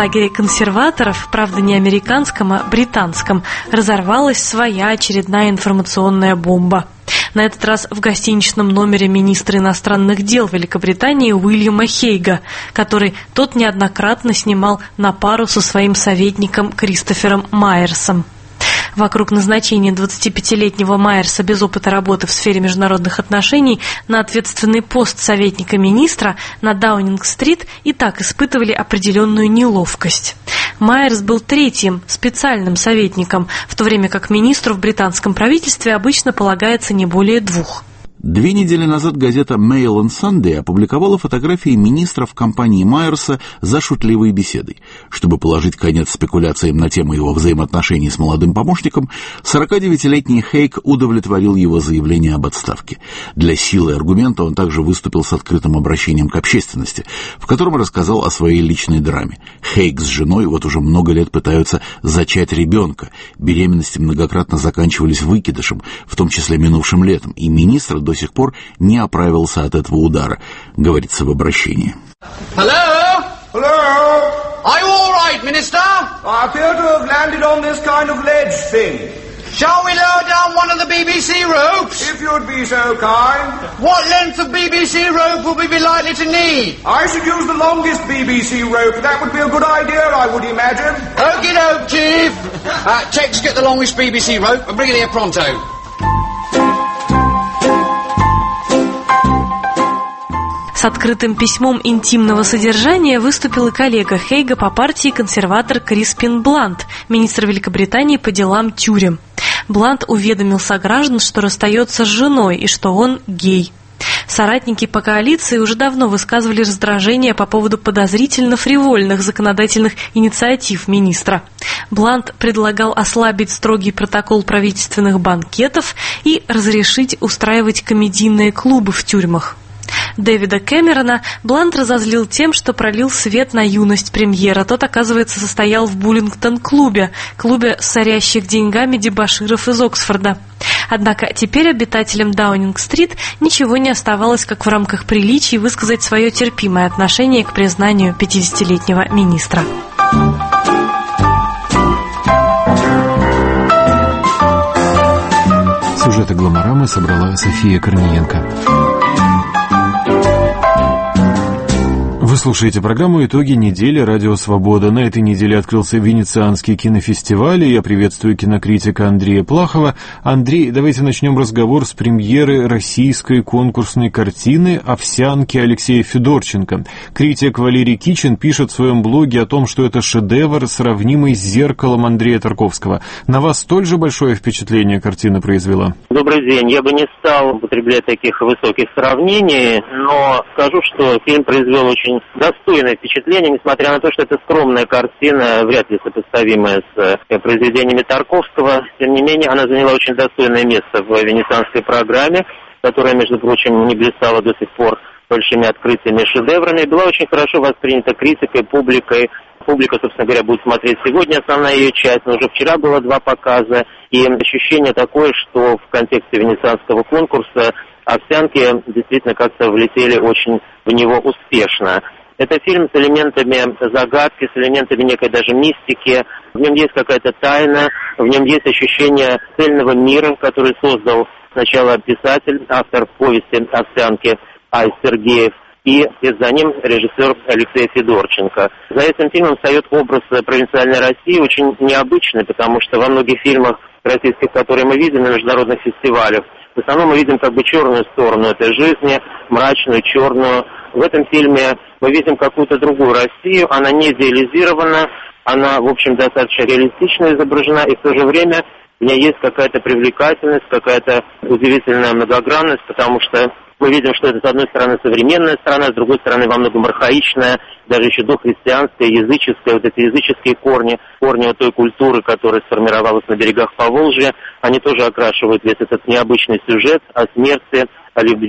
лагере консерваторов, правда не американском, а британском, разорвалась своя очередная информационная бомба. На этот раз в гостиничном номере министра иностранных дел Великобритании Уильяма Хейга, который тот неоднократно снимал на пару со своим советником Кристофером Майерсом. Вокруг назначения двадцатипятилетнего Майерса без опыта работы в сфере международных отношений на ответственный пост советника министра на Даунинг-стрит и так испытывали определенную неловкость. Майерс был третьим специальным советником, в то время как министру в британском правительстве обычно полагается не более двух. Две недели назад газета Mail and Sunday опубликовала фотографии министра в компании Майерса за шутливой беседой. Чтобы положить конец спекуляциям на тему его взаимоотношений с молодым помощником, сорокадевятилетний Хейг удовлетворил его заявление об отставке. Для силы аргумента он также выступил с открытым обращением к общественности, в котором рассказал о своей личной драме. Хейг с женой вот уже много лет пытаются зачать ребенка. Беременности многократно заканчивались выкидышем, в том числе минувшим летом, и министр до сих пор не оправился от этого удара, говорится в обращении. Hello? Hello? Are you all right, Minister? I appear to have landed on this kind of ledge thing. Shall we lower down one of the B B C ropes? If you'd be so kind. What length of B B C rope will we be likely to need? I should use the longest B B C rope. That would be a good idea, I would imagine. Okie doke, Chief. Uh, Tex, get the longest B B C rope and bring it here pronto. С открытым письмом интимного содержания выступил и коллега Хейга по партии консерватор Криспин Блант, министр Великобритании по делам тюрем. Блант уведомил сограждан, что расстается с женой и что он гей. Соратники по коалиции уже давно высказывали раздражение по поводу подозрительно фривольных законодательных инициатив министра. Блант предлагал ослабить строгий протокол правительственных банкетов и разрешить устраивать комедийные клубы в тюрьмах. Дэвида Кэмерона Блант разозлил тем, что пролил свет на юность премьера. Тот, оказывается, состоял в Буллингтон-клубе, клубе сорящих деньгами дебоширов из Оксфорда. Однако теперь обитателям Даунинг-стрит ничего не оставалось, как в рамках приличий высказать свое терпимое отношение к признанию пятидесятилетнего министра. Сюжеты «Гламорамы» собрала София Корниенко. Вы слушаете программу «Итоги недели. Радио Свобода». На этой неделе открылся Венецианский кинофестиваль, и я приветствую кинокритика Андрея Плахова. Андрей, давайте начнем разговор с премьеры российской конкурсной картины «Овсянки» Алексея Федорченко. Критик Валерий Кичин пишет в своем блоге о том, что это шедевр, сравнимый с «Зеркалом» Андрея Тарковского. На вас столь же большое впечатление картина произвела? Добрый день. Я бы не стал употреблять таких высоких сравнений, но скажу, что фильм произвел очень достойное впечатление, несмотря на то, что это скромная картина, вряд ли сопоставимая с произведениями Тарковского. Тем не менее, она заняла очень достойное место в венецианской программе, которая, между прочим, не блистала до сих пор большими открытыми шедеврами, была очень хорошо воспринята критикой, публикой. Публика, собственно говоря, будет смотреть сегодня основная ее часть, но уже вчера было два показа, и ощущение такое, что в контексте венецианского конкурса «Овсянки» действительно как-то влетели очень в него успешно. Это фильм с элементами загадки, с элементами некой даже мистики. В нем есть какая-то тайна, в нем есть ощущение цельного мира, который создал сначала писатель, автор повести «Овсянки» А. Сергеев, и за ним режиссер Алексей Федорченко. За этим фильмом встает образ провинциальной России, очень необычный, потому что во многих фильмах российских, которые мы видим на международных фестивалях, в основном мы видим как бы черную сторону этой жизни, мрачную, черную. В этом фильме мы видим какую-то другую Россию, она не идеализирована, она, в общем, достаточно реалистично изображена, и в то же время в ней есть какая-то привлекательность, какая-то удивительная многогранность, потому что мы видим, что это, с одной стороны, современная страна, с другой стороны, во многом архаичная, даже еще дохристианская, языческая, вот эти языческие корни, корни вот той культуры, которая сформировалась на берегах Поволжья, они тоже окрашивают весь этот необычный сюжет о смерти, о любви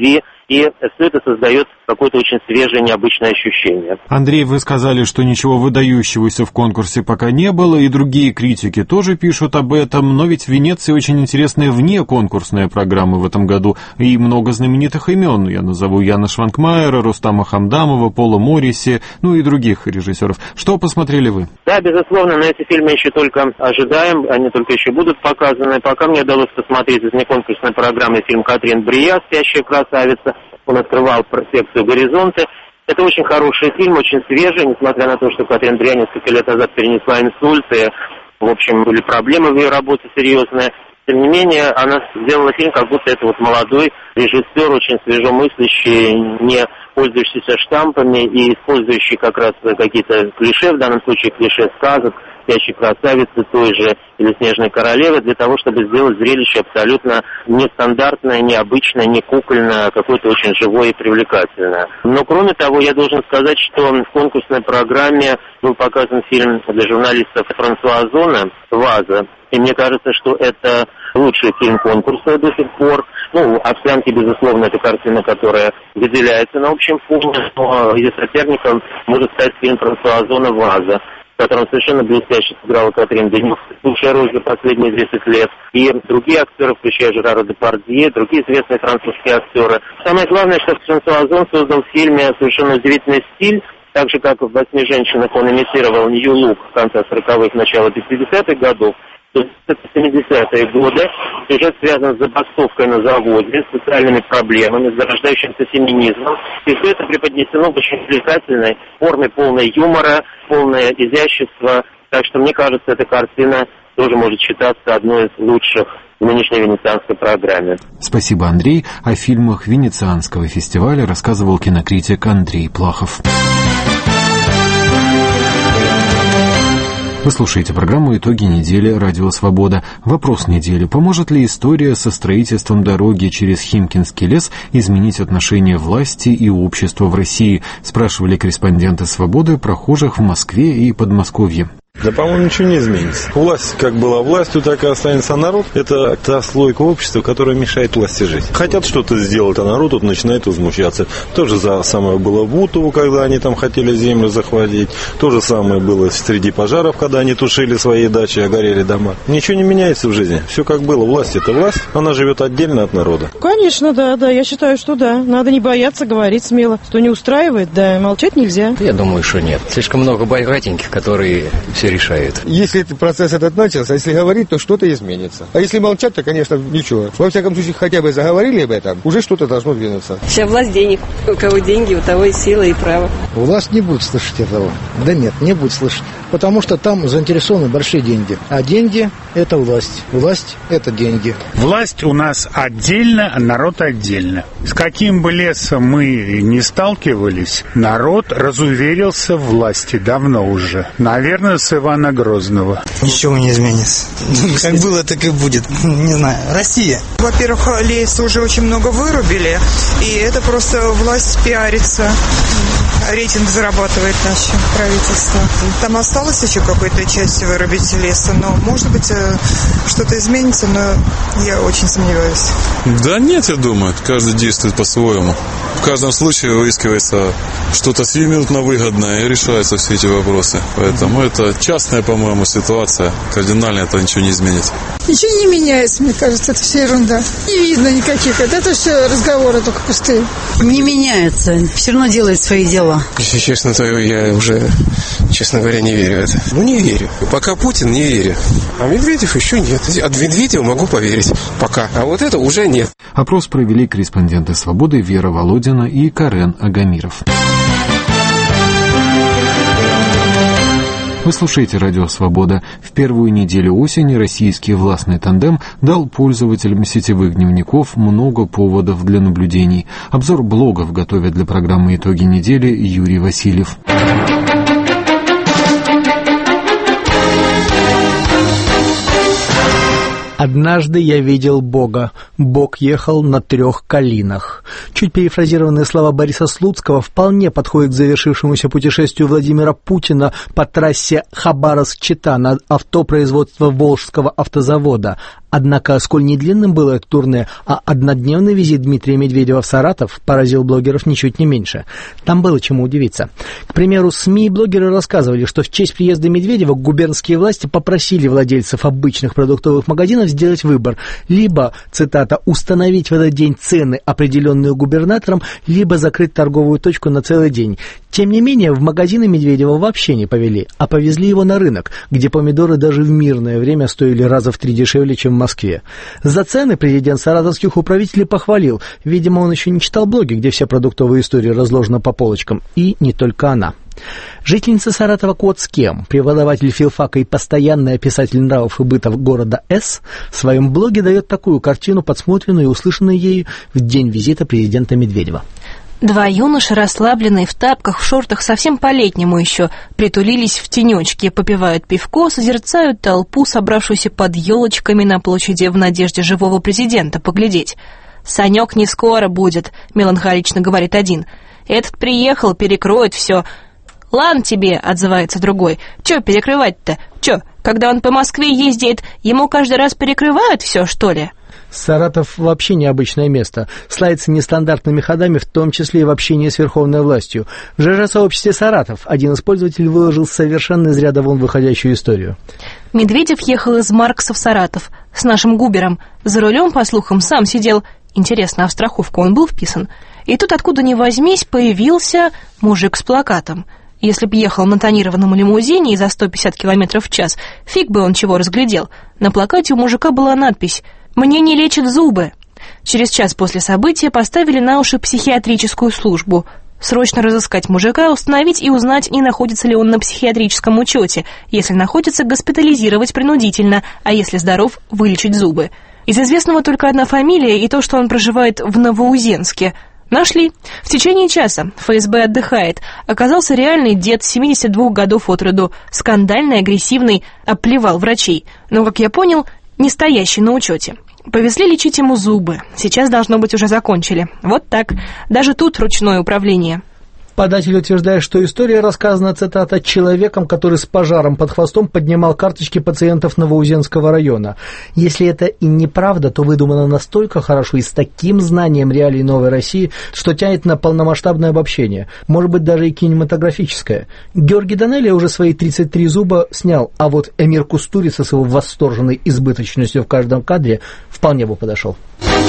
и все это создает какое-то очень свежее, необычное ощущение. Андрей, вы сказали, что ничего выдающегося в конкурсе пока не было, и другие критики тоже пишут об этом, но ведь в Венеции очень интересная внеконкурсная программа в этом году, и много знаменитых имен. Я назову Яна Шванкмайера, Рустама Хамдамова, Пола Морриси, ну и других режиссеров. Что посмотрели вы? Да, безусловно, но эти фильмы еще только ожидаем, они только еще будут показаны. Пока мне удалось посмотреть из внеконкурсной программы фильм Катрин Брия «Спящая красавица». Он открывал секцию «Горизонты». Это очень хороший фильм, очень свежий, несмотря на то, что Катрин Брия несколько лет назад перенесла инсульт, и, в общем, были проблемы в ее работе серьезные. Тем не менее, она сделала фильм, как будто это вот молодой режиссер, очень свежемыслящий, не пользующийся штампами и использующий как раз какие-то клише, в данном случае клише сказок, «Спящей красавицы» той же или «Снежной королевы», для того, чтобы сделать зрелище абсолютно нестандартное, необычное, не кукольное, а какое-то очень живое и привлекательное. Но, кроме того, я должен сказать, что в конкурсной программе был показан фильм для журналистов Франсуа Озона «Ваза». И мне кажется, что это лучший фильм конкурса до сих пор. Ну, «Овсянки», безусловно, это картина, которая выделяется на общем фоне, но ее соперником может стать фильм Франсуа Озона «Ваза», в котором совершенно блестяще сыграла Катрин Денев, лучшая роль за последние десять лет, и другие актеры, включая Жерара Депардье, другие известные французские актеры. Самое главное, что Франсуа Озон создал в фильме совершенно удивительный стиль, так же, как в «Восьми женщинах» он имитировал Нью-Лук в конце сорокавых, начало пятидесятых годов. Это семидесятые годы, сюжет связан с забастовкой на заводе, с социальными проблемами, с зарождающимся феминизмом. И все это преподнесено в очень увлекательной форме, полной юмора, полное изящество. Так что, мне кажется, эта картина тоже может считаться одной из лучших в нынешней венецианской программе. Спасибо, Андрей. О фильмах Венецианского фестиваля рассказывал кинокритик Андрей Плахов. Вы слушаете программу «Итоги недели. Радио Свобода». Вопрос недели. Поможет ли история со строительством дороги через Химкинский лес изменить отношение власти и общества в России? Спрашивали корреспонденты «Свободы» прохожих в Москве и Подмосковье. Да, по-моему, ничего не изменится. Власть как была властью, так и останется. Народ – это та слойка общества, которая мешает власти жить. Хотят что-то сделать, а народ тут начинает возмущаться. То же самое было в Бутово, когда они там хотели землю захватить. То же самое было среди пожаров, когда они тушили свои дачи, а горели дома. Ничего не меняется в жизни. Все как было. Власть – это власть. Она живет отдельно от народа. Конечно, да, да. Я считаю, что да. Надо не бояться говорить смело. Что не устраивает, да, молчать нельзя. Я думаю, что нет. Слишком много богатеньких, которые все решает. Если этот процесс этот начался, если говорить, то что-то изменится. А если молчать, то, конечно, ничего. Во всяком случае, хотя бы заговорили об этом, уже что-то должно двинуться. Вся власть денег. У кого деньги, у того и сила, и право. Власть не будет слышать этого. Да нет, не будет слышать. Потому что там заинтересованы большие деньги. А деньги – это власть. Власть – это деньги. Власть у нас отдельно, а народ отдельно. С каким бы лесом мы ни сталкивались, народ разуверился в власти давно уже. Наверное, с Ивана Грозного. Ничего не изменится. Как было, так и будет. Не знаю. Россия. Во-первых, лес уже очень много вырубили, и это просто власть пиарится. Рейтинг зарабатывает наше правительство. Там осталось еще какой-то часть вырубить леса, но, может быть, что-то изменится, но я очень сомневаюсь. Да нет, я думаю, каждый действует по-своему. В каждом случае выискивается что-то сиюминутно выгодное и решаются все эти вопросы. Поэтому это частная, по-моему, ситуация. Кардинально это ничего не изменит. Ничего не меняется, мне кажется, это все ерунда. Не видно никаких. Это все разговоры только пустые. Не меняется. Все равно делает свои дела. Если честно, то я уже, честно говоря, не верю в это. Ну, не верю. Пока Путин, не верю. А Медведев еще нет. От Медведева могу поверить. Пока. А вот это уже нет. Опрос провели корреспонденты «Свободы» Вера Володина и Карен Агамиров. Вы слушаете «Радио Свобода». В первую неделю осени российский властный тандем дал пользователям сетевых дневников много поводов для наблюдений. Обзор блогов готовит для программы «Итоги недели» Юрий Васильев. «Однажды я видел Бога. Бог ехал на трех калинах». Чуть перефразированные слова Бориса Слуцкого вполне подходят к завершившемуся путешествию Владимира Путина по трассе Хабаровск-Чита на автопроизводство Волжского автозавода. Однако, сколь не длинным было это турне, а однодневный визит Дмитрия Медведева в Саратов поразил блогеров ничуть не меньше. Там было чему удивиться. К примеру, СМИ и блогеры рассказывали, что в честь приезда Медведева губернские власти попросили владельцев обычных продуктовых магазинов сделать выбор. Либо, цитата, «установить в этот день цены, определенные губернатором», либо закрыть торговую точку на целый день. Тем не менее, в магазины Медведева вообще не повели, а повезли его на рынок, где помидоры даже в мирное время стоили раза в три дешевле, чем в Москве. За цены президент саратовских управителей похвалил. Видимо, он еще не читал блоги, где вся продуктовая история разложена по полочкам. И не только она. Жительница Саратова Кот Скем, преподаватель филфака и постоянный описатель нравов и быта города С, в своем блоге дает такую картину, подсмотренную и услышанную ею в день визита президента Медведева. Два юноши, расслабленные в тапках, в шортах, совсем по-летнему еще, притулились в тенечке, попивают пивко, созерцают толпу, собравшуюся под елочками на площади в надежде живого президента поглядеть. «Санек не скоро будет», — меланхолично говорит один. «Этот приехал, перекроет все». «Ладно тебе», — отзывается другой. «Че перекрывать-то? Че, когда он по Москве ездит, ему каждый раз перекрывают все, что ли?» Саратов вообще необычное место, славится нестандартными ходами, в том числе и в общении с верховной властью. В ЖЖ-сообществе «Саратов» один из пользователей выложил совершенно из ряда вон выходящую историю. Медведев ехал из Маркса в Саратов с нашим Губером. За рулем, по слухам, сам сидел. Интересно, а в страховку он был вписан? И тут, откуда ни возьмись, появился мужик с плакатом. Если б ехал на тонированном лимузине и за сто пятьдесят километров в час, фиг бы он чего разглядел. На плакате у мужика была надпись «Мне не лечат зубы». Через час после события поставили на уши психиатрическую службу. Срочно разыскать мужика, установить и узнать, не находится ли он на психиатрическом учете. Если находится, госпитализировать принудительно, а если здоров, вылечить зубы. Из известного только одна фамилия и то, что он проживает в Новоузенске. Нашли. В течение часа. ФСБ отдыхает. Оказался реальный дед, семидесяти двух годов от роду. Скандальный, агрессивный, обплевал врачей. Но, как я понял, не стоящий на учете. Повезли лечить ему зубы. Сейчас, должно быть, уже закончили. Вот так. Даже тут ручное управление. Податель утверждает, что история рассказана, цитата, «человеком, который с пожаром под хвостом поднимал карточки пациентов Новоузенского района». Если это и неправда, то выдумано настолько хорошо и с таким знанием реалий новой России, что тянет на полномасштабное обобщение, может быть, даже и кинематографическое. Георгий Данелия уже свои тридцать три зуба снял, а вот Эмир Кустурица с его восторженной избыточностью в каждом кадре вполне бы подошел.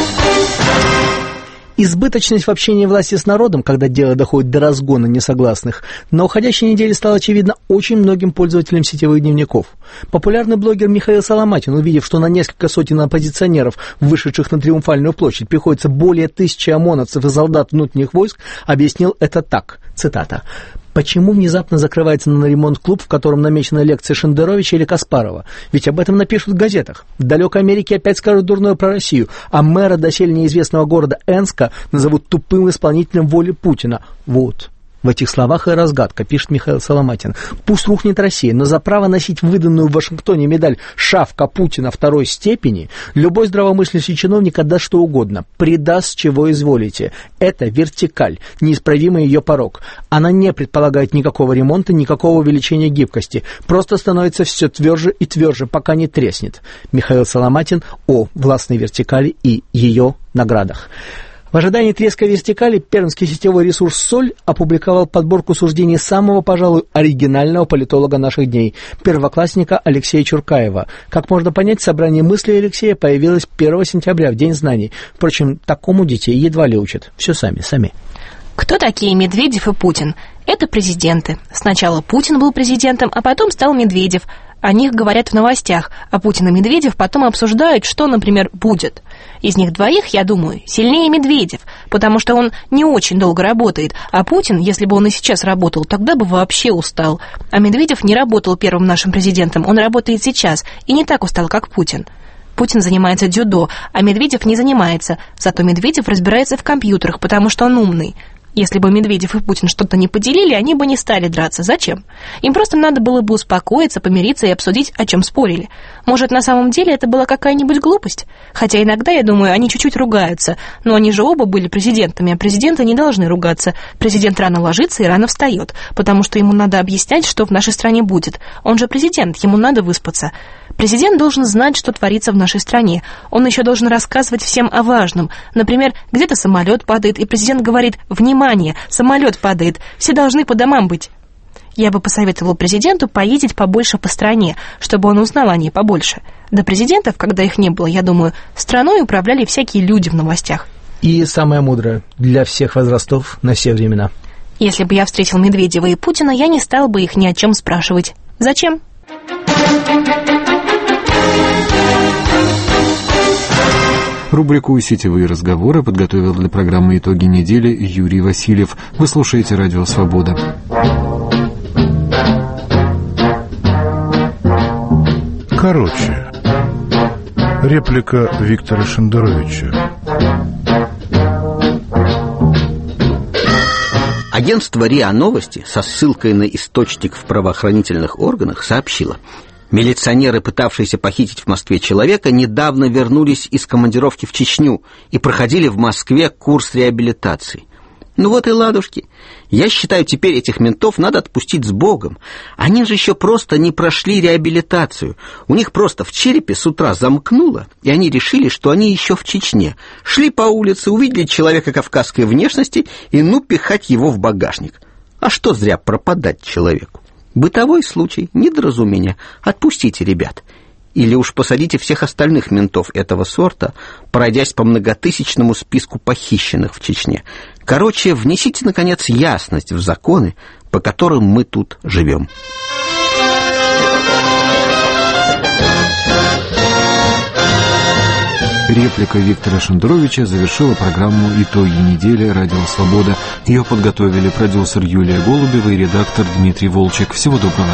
Избыточность в общении власти с народом, когда дело доходит до разгона несогласных, на уходящей неделе стало очевидно очень многим пользователям сетевых дневников. Популярный блогер Михаил Соломатин, увидев, что на несколько сотен оппозиционеров, вышедших на Триумфальную площадь, приходится более тысячи ОМОНовцев и солдат внутренних войск, объяснил это так, цитата, «Почему внезапно закрывается на ремонт клуб, в котором намечена лекция Шендеровича или Каспарова? Ведь об этом напишут в газетах. В далекой Америке опять скажут дурное про Россию, а мэра доселе неизвестного города Энска назовут тупым исполнителем воли Путина. Вот». В этих словах и разгадка, пишет Михаил Соломатин. Пусть рухнет Россия, но за право носить выданную в Вашингтоне медаль «Шавка Путина второй степени» любой здравомыслящий чиновник отдаст что угодно, предаст, чего изволите. Это вертикаль, неисправимый ее порог. Она не предполагает никакого ремонта, никакого увеличения гибкости. Просто становится все тверже и тверже, пока не треснет. Михаил Соломатин о властной вертикали и ее наградах. В ожидании треска вертикали пермский сетевой ресурс «Соль» опубликовал подборку суждений самого, пожалуй, оригинального политолога наших дней, первоклассника Алексея Чуркаева. Как можно понять, собрание мыслей Алексея появилось первого сентября, в День знаний. Впрочем, такому детей едва ли учат. Все сами, сами. Кто такие Медведев и Путин? Это президенты. Сначала Путин был президентом, а потом стал Медведев. О них говорят в новостях, а Путин и Медведев потом обсуждают, что, например, будет. Из них двоих, я думаю, сильнее Медведев, потому что он не очень долго работает, а Путин, если бы он и сейчас работал, тогда бы вообще устал. А Медведев не работал первым нашим президентом, он работает сейчас, и не так устал, как Путин. Путин занимается дзюдо, а Медведев не занимается, зато Медведев разбирается в компьютерах, потому что он умный. Если бы Медведев и Путин что-то не поделили, они бы не стали драться. Зачем? Им просто надо было бы успокоиться, помириться и обсудить, о чем спорили. Может, на самом деле это была какая-нибудь глупость? Хотя иногда, я думаю, они чуть-чуть ругаются. Но они же оба были президентами, а президенты не должны ругаться. Президент рано ложится и рано встает, потому что ему надо объяснять, что в нашей стране будет. Он же президент, ему надо выспаться. Президент должен знать, что творится в нашей стране. Он еще должен рассказывать всем о важном. Например, где-то самолет падает, и президент говорит: «Внимание, самолет падает, все должны по домам быть». Я бы посоветовала президенту поездить побольше по стране, чтобы он узнал о ней побольше. До президентов, когда их не было, я думаю, страной управляли всякие люди в новостях. И самое мудрое для всех возрастов на все времена. Если бы я встретил Медведева и Путина, я не стал бы их ни о чем спрашивать. Зачем? Рубрику «Сетевые разговоры» подготовил для программы «Итоги недели» Юрий Васильев. Вы слушаете «Радио Свобода». Короче. Реплика Виктора Шендеровича. Агентство РИА Новости со ссылкой на источник в правоохранительных органах сообщило: милиционеры, пытавшиеся похитить в Москве человека, недавно вернулись из командировки в Чечню и проходили в Москве курс реабилитации. Ну вот и ладушки. Я считаю, теперь этих ментов надо отпустить с Богом. Они же еще просто не прошли реабилитацию. У них просто в черепе с утра замкнуло, и они решили, что они еще в Чечне. Шли по улице, увидели человека кавказской внешности и ну пихать его в багажник. А что зря пропадать человеку? Бытовой случай, недоразумение. Отпустите ребят. Или уж посадите всех остальных ментов этого сорта, пройдясь по многотысячному списку похищенных в Чечне. Короче, внесите, наконец, ясность в законы, по которым мы тут живем. Реплика Виктора Шендеровича завершила программу «Итоги недели» «Радио Свобода». Ее подготовили продюсер Юлия Голубева и редактор Дмитрий Волчек. Всего доброго.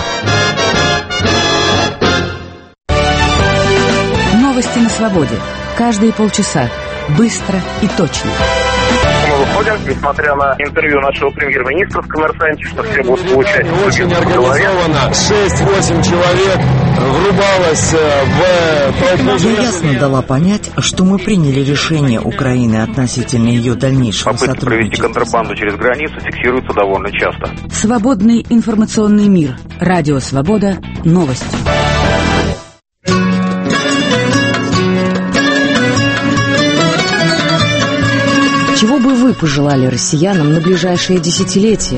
Новости на свободе. Каждые полчаса. Быстро и точно. Мы выходим, несмотря на интервью нашего премьер-министра в «Коммерсанте», что все будут получать. Очень организовано. шесть-восемь человек врубалось в толпу. Я ясно дала понять, что мы приняли решение Украины относительно ее дальнейшего сотрудничества. Попытки провести контрабанду через границу фиксируются довольно часто. Свободный информационный мир. Радио Свобода. Новости. Чего бы вы пожелали россиянам на ближайшие десятилетия?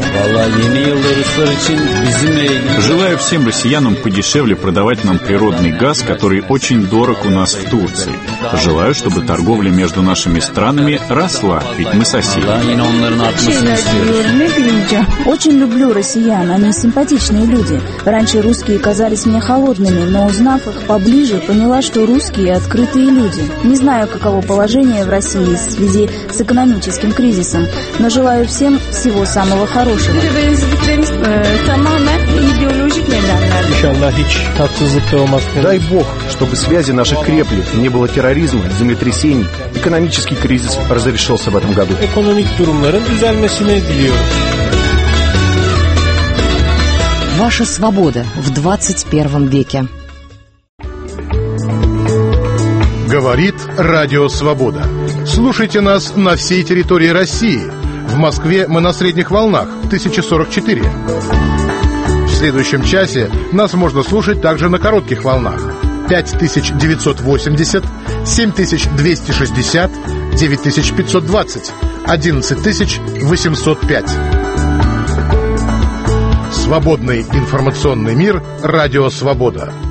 Желаю всем россиянам подешевле продавать нам природный газ, который очень дорог у нас в Турции. Желаю, чтобы торговля между нашими странами росла, ведь мы соседи. Очень люблю россиян, они симпатичные люди. Раньше русские казались мне холодными, но узнав их поближе, поняла, что русские открытые люди. Не знаю, каково положение в России в связи с экономическим кризисом, но желаю всем всего самого хорошего. Дай Бог, чтобы связи наши крепли, не было терроризма, землетрясений. Экономический кризис разрешился в этом году. Ваша свобода в двадцать первом веке. Говорит Радио Свобода. Слушайте нас на всей территории России. В Москве мы на средних волнах тысяча сорок четыре. В следующем часе нас можно слушать также на коротких волнах пять тысяч девятьсот восемьдесят, семь тысяч двести шестьдесят, девять тысяч пятьсот двадцать, одиннадцать тысяч восемьсот пять. Свободный информационный мир. Радио Свобода.